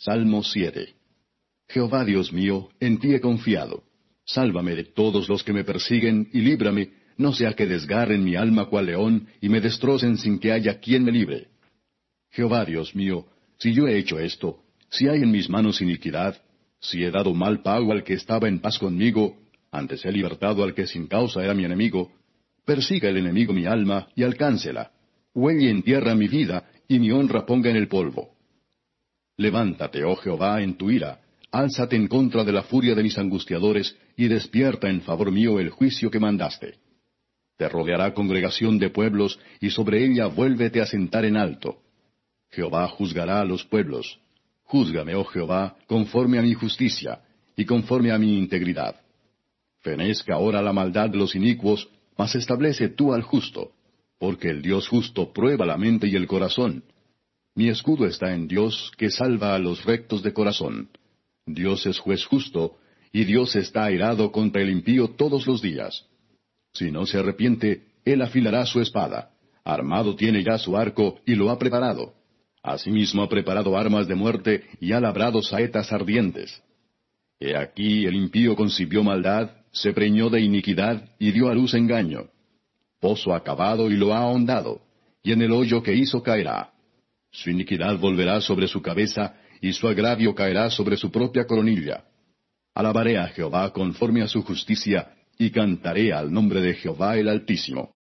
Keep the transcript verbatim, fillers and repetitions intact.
Salmo siete. Jehová Dios mío, en ti he confiado. Sálvame de todos los que me persiguen, y líbrame, no sea que desgarren mi alma cual león, y me destrocen sin que haya quien me libre. Jehová Dios mío, si yo he hecho esto, si hay en mis manos iniquidad, si he dado mal pago al que estaba en paz conmigo, antes he libertado al que sin causa era mi enemigo, persiga el enemigo mi alma, y alcáncela. Huelle en tierra mi vida, y mi honra ponga en el polvo. Levántate, oh Jehová, en tu ira, álzate en contra de la furia de mis angustiadores, y despierta en favor mío el juicio que mandaste. Te rodeará congregación de pueblos, y sobre ella vuélvete a sentar en alto. Jehová juzgará a los pueblos. Júzgame, oh Jehová, conforme a mi justicia, y conforme a mi integridad. Fenezca ahora la maldad de los inicuos, mas establece tú al justo, porque el Dios justo prueba la mente y el corazón. Mi escudo está en Dios, que salva a los rectos de corazón. Dios es juez justo, y Dios está airado contra el impío todos los días. Si no se arrepiente, él afilará su espada. Armado tiene ya su arco, y lo ha preparado. Asimismo ha preparado armas de muerte, y ha labrado saetas ardientes. He aquí el impío concibió maldad, se preñó de iniquidad, y dio a luz engaño. Pozo ha cavado y lo ha ahondado, y en el hoyo que hizo caerá. Su iniquidad volverá sobre su cabeza, y su agravio caerá sobre su propia coronilla. Alabaré a Jehová conforme a su justicia, y cantaré al nombre de Jehová el Altísimo.